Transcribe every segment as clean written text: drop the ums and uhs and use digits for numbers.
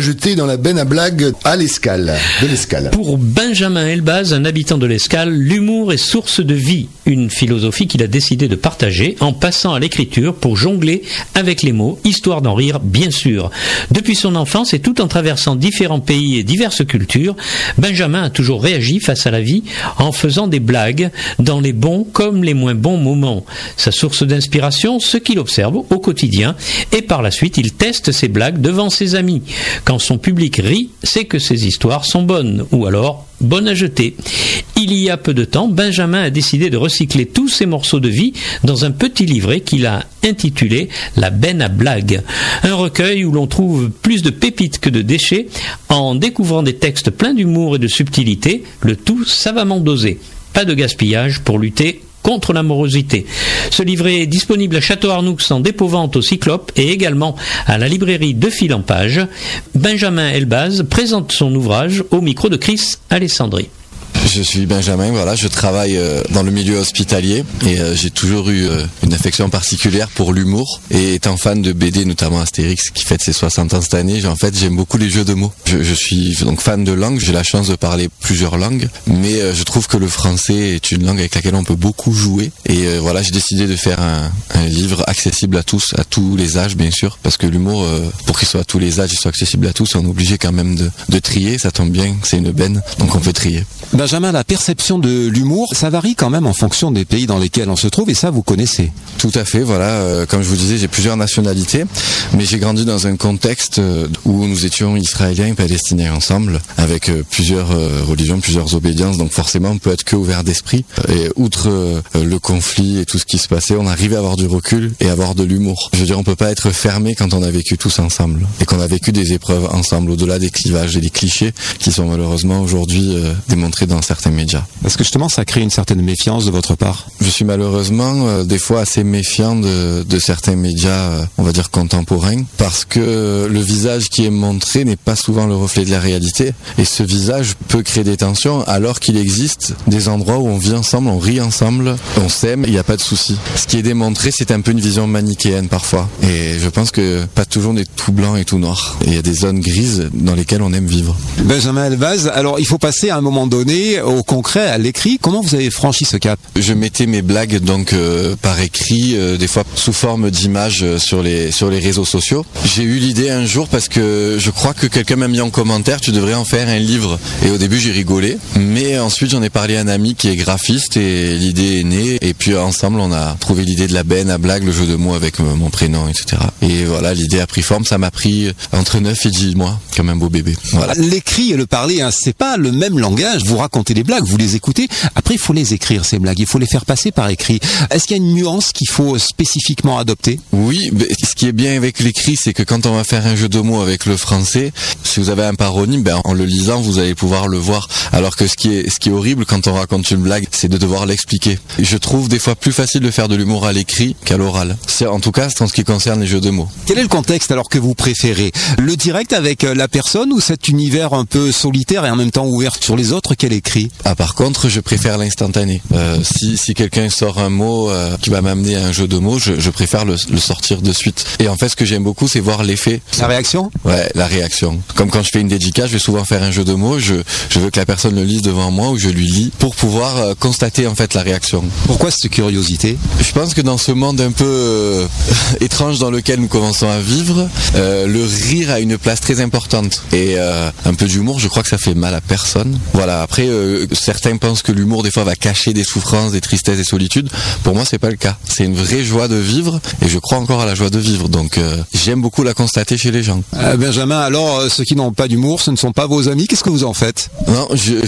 jeter dans la benne à blagues à l'Escale, de l'Escale. Pour Benjamin Elbaz, un habitant de l'Escale, l'humour est source de vie, une philosophie qu'il a décidé de partager en passant à l'écriture pour jongler avec les mots, histoire d'en rire bien sûr. Depuis son enfance et tout en traversant différents pays et diverses cultures, Benjamin a toujours réagi face à la vie en faisant des blagues dans les bons comme les moins bons moments. Sa source d'inspiration, ce qu'il observe au quotidien, et par la suite il teste ses blagues devant ses amis. Quand son public rit, c'est que ses histoires sont bonnes, ou alors bonnes à jeter. Il y a peu de temps, Benjamin a décidé de recycler tous ses morceaux de vie dans un petit livret qu'il a intitulé « La benne à blagues ». Un recueil où l'on trouve plus de pépites que de déchets en découvrant des textes pleins d'humour et de subtilité, le tout savamment dosé. Pas de gaspillage pour lutter contre la morosité. Ce livret est disponible à Château-Arnoux en dépôt-vente au Cyclope et également à la librairie De Fil en Page. Benjamin Elbaz présente son ouvrage au micro de Chris Alessandri. Je suis Benjamin, voilà, je travaille dans le milieu hospitalier et j'ai toujours eu une affection particulière pour l'humour, et étant fan de BD, notamment Astérix qui fête ses 60 ans cette année, j'aime beaucoup les jeux de mots. Je suis donc fan de langue, j'ai la chance de parler plusieurs langues, mais je trouve que le français est une langue avec laquelle on peut beaucoup jouer, et voilà, j'ai décidé de faire un livre accessible à tous les âges bien sûr, parce que l'humour, pour qu'il soit à tous les âges, il soit accessible à tous, on est obligé quand même de trier, ça tombe bien, c'est une benne, donc on peut trier. Benjamin, la perception de l'humour, ça varie quand même en fonction des pays dans lesquels on se trouve, et ça vous connaissez. Tout à fait, voilà, comme je vous disais, j'ai plusieurs nationalités, mais j'ai grandi dans un contexte où nous étions israéliens et palestiniens ensemble, avec plusieurs religions, plusieurs obédiences, donc forcément on peut être que ouvert d'esprit, et outre le conflit et tout ce qui se passait, on arrivait à avoir du recul et à avoir de l'humour. Je veux dire, on peut pas être fermé quand on a vécu tous ensemble, et qu'on a vécu des épreuves ensemble, au-delà des clivages et des clichés qui sont malheureusement aujourd'hui démontrés dans certains médias. Parce que justement, ça crée une certaine méfiance de votre part. Je suis malheureusement des fois assez méfiant de certains médias, on va dire contemporains, parce que le visage qui est montré n'est pas souvent le reflet de la réalité, et ce visage peut créer des tensions alors qu'il existe des endroits où on vit ensemble, on rit ensemble, on s'aime, il n'y a pas de souci. Ce qui est démontré, c'est un peu une vision manichéenne parfois, et je pense que pas toujours des tout blanc et tout noir. Il y a des zones grises dans lesquelles on aime vivre. Benjamin Elbaz, alors il faut passer à un moment donné au concret, à l'écrit. Comment vous avez franchi ce cap? Je mettais mes blagues donc par écrit, des fois sous forme d'images sur les réseaux sociaux. J'ai eu l'idée un jour parce que je crois que quelqu'un m'a mis en commentaire, tu devrais en faire un livre. Et au début j'ai rigolé, mais ensuite j'en ai parlé à un ami qui est graphiste et l'idée est née. Et puis ensemble on a trouvé l'idée de la benne à blague, le jeu de mots avec mon prénom, etc. Et voilà, l'idée a pris forme. Ça m'a pris entre 9 et 10 mois, comme un beau bébé. Voilà. L'écrit et le parler, hein, c'est pas le même langage. Vous racontez des blagues, vous les écoutez. Après, il faut les écrire, ces blagues. Il faut les faire passer par écrit. Est-ce qu'il y a une nuance qu'il faut spécifiquement adopter? Oui, ce qui est bien avec l'écrit, c'est que quand on va faire un jeu de mots avec le français, si vous avez un paronyme, en le lisant, vous allez pouvoir le voir. Alors que ce qui est horrible quand on raconte une blague, c'est de devoir l'expliquer. Je trouve des fois plus facile de faire de l'humour à l'écrit qu'à l'oral. C'est en tout cas en ce qui concerne les jeux de mots. Quel est le contexte alors que vous préférez? Le direct avec la personne ou cet univers un peu solitaire et en même temps ouvert sur les autres qu'elle écrit? Par contre, je préfère l'instantané. Si quelqu'un sort un mot qui va m'amener à un jeu de mots, je préfère le sortir de suite. Et en fait, ce que j'aime beaucoup, c'est voir l'effet. La réaction? Ouais, la réaction. Comme quand je fais une dédicace, je vais souvent faire un jeu de mots. Je veux que la personne le lise devant moi ou je lui lis pour pouvoir constater en fait la réaction. Pourquoi cette curiosité? Je pense que dans ce monde un peu étrange dans lequel nous commençons à vivre, le rire a une place très importante. Et un peu d'humour, je crois que ça fait mal à personne. Voilà. Après, certains pensent que l'humour des fois va cacher des souffrances, des tristesses, des solitudes. Pour moi, c'est pas le cas. C'est une vraie joie de vivre et je crois encore à la joie de vivre. Donc, j'aime beaucoup la constater chez les gens. Benjamin, alors ceux qui n'ont pas d'humour, ce ne sont pas vos amis. Qu'est-ce que vous en faites? Non,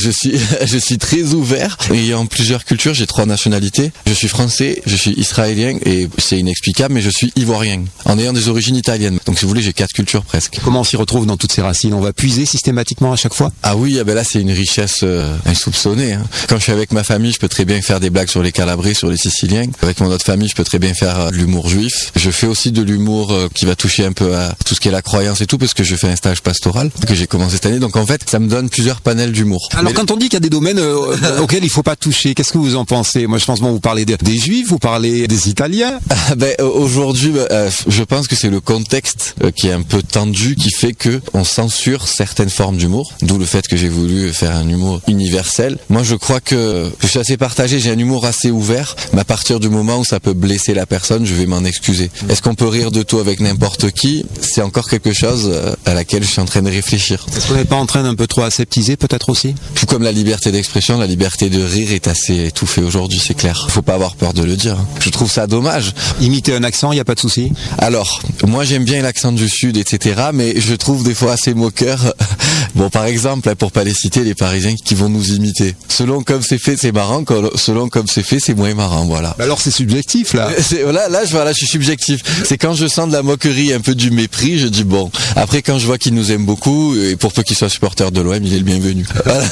je suis très ouvert. Ayant plusieurs cultures, j'ai 3 nationalités. Je suis français, je suis israélien et c'est inexplicable, mais je suis ivoirien en ayant des origines italiennes. Donc, si vous voulez, j'ai 4 cultures presque. Comment on s'y retrouve dans toutes ces racines? On va puiser systématiquement à chaque fois? Ah oui, là c'est une richesse insoupçonné. Quand je suis avec ma famille, je peux très bien faire des blagues sur les Calabrais, sur les Siciliens. Avec mon autre famille, je peux très bien faire de l'humour juif. Je fais aussi de l'humour qui va toucher un peu à tout ce qui est la croyance et tout, parce que je fais un stage pastoral que j'ai commencé cette année. Donc en fait, ça me donne plusieurs panels d'humour. Alors quand on dit qu'il y a des domaines auxquels il faut pas toucher, qu'est-ce que vous en pensez? Moi je pense que vous parlez des juifs, vous parlez des Italiens. Aujourd'hui, je pense que c'est le contexte qui est un peu tendu qui fait que on censure certaines formes d'humour, d'où le fait que j'ai voulu faire un humour universel. Moi je crois que je suis assez partagé, j'ai un humour assez ouvert, mais à partir du moment où ça peut blesser la personne, je vais m'en excuser. Est-ce qu'on peut rire de tout avec n'importe qui? C'est encore quelque chose à laquelle je suis en train de réfléchir. Est-ce qu'on n'est pas en train d'un peu trop aseptiser peut-être aussi? Tout comme la liberté d'expression, la liberté de rire est assez étouffée aujourd'hui, c'est clair. Faut pas avoir peur de le dire. Je trouve ça dommage. Imiter un accent, il n'y a pas de souci? Alors, moi j'aime bien l'accent du Sud, etc. Mais je trouve des fois assez moqueur. Bon, par exemple, pour pas les citer, les Parisiens qui vont nous imiter. Selon comme c'est fait, c'est marrant. Selon comme c'est fait, c'est moins marrant, voilà. Alors c'est subjectif, là. Là, je suis subjectif. C'est quand je sens de la moquerie, un peu du mépris, je dis bon. Après, quand je vois qu'ils nous aiment beaucoup, et pour peu qu'ils soient supporters de l'OM, il est le bienvenu.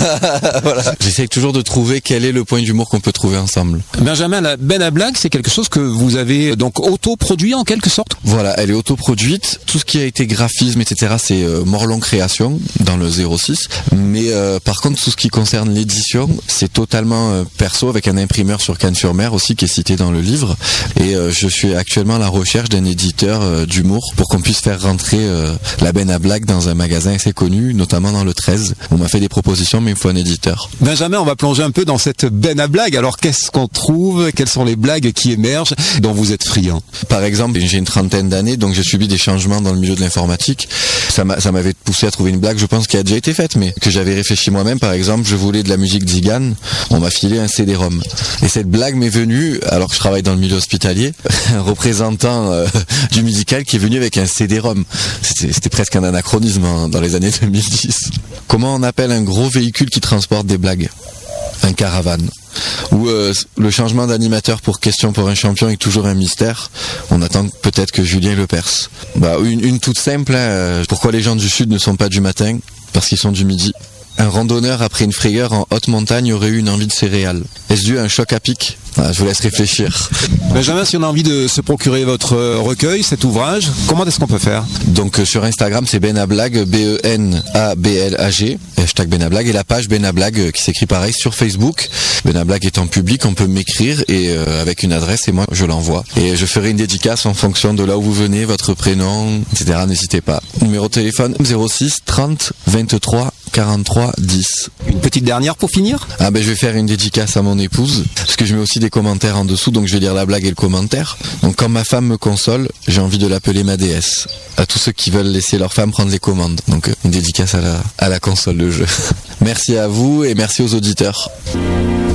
Voilà. J'essaie toujours de trouver quel est le point d'humour qu'on peut trouver ensemble. Benjamin, la Ben à blague, c'est quelque chose que vous avez donc auto-produit en quelque sorte? Voilà, elle est auto-produite. Tout ce qui a été graphisme, etc., c'est Morlon Création dans le 06. Mais par contre, tout ce qui concerne l'édition, c'est totalement perso avec un imprimeur sur Cannes-sur-Mer aussi qui est cité dans le livre. Et je suis actuellement à la recherche d'un éditeur d'humour pour qu'on puisse faire rentrer la Ben à blague dans un magasin assez connu, notamment dans le 13. On m'a fait des propositions, mais il faut un éditeur. Benjamin, on va plonger un peu dans cette Ben à blague. Alors qu'est-ce qu'on trouve? Quelles sont les blagues qui émergent dont vous êtes friand? Par exemple, j'ai une trentaine d'années, donc j'ai subi des changements dans le milieu de l'informatique. Ça m'avait poussé à trouver une blague, je pense, qui a déjà été faite, mais que j'avais réfléchi moi-même. Par exemple, je voulais de la musique Zigan, on m'a filé un CD-ROM. Et cette blague m'est venue, alors que je travaille dans le milieu hospitalier, un représentant du musical qui est venu avec un CD-ROM. C'était presque un anachronisme dans les années 2010. Comment on appelle un gros véhicule qui transporte des blagues? Un caravane. Ou le changement d'animateur pour Question pour un champion est toujours un mystère. On attend peut-être que Julien le perce. Une toute simple, pourquoi les gens du Sud ne sont pas du matin? Parce qu'ils sont du midi. Un randonneur après une frayeur en haute montagne aurait eu une envie de céréales. Est-ce dû à un choc à pic? Je vous laisse réfléchir. Benjamin, si on a envie de se procurer votre recueil, cet ouvrage, comment est-ce qu'on peut faire? Donc sur Instagram, c'est Ben à blague, BENABLAG, hashtag Ben à blague, et la page Ben à blague qui s'écrit pareil sur Facebook. Ben à blague est en public, on peut m'écrire et avec une adresse et moi je l'envoie. Et je ferai une dédicace en fonction de là où vous venez, votre prénom, etc. N'hésitez pas. Numéro de téléphone 06 30 23 43 10. Une petite dernière pour finir? Je vais faire une dédicace à mon épouse, parce que je mets aussi des commentaires en dessous, donc je vais lire la blague et le commentaire. Donc quand ma femme me console, j'ai envie de l'appeler ma déesse. À tous ceux qui veulent laisser leur femme prendre les commandes. Donc une dédicace à la console de jeu. Merci à vous et merci aux auditeurs.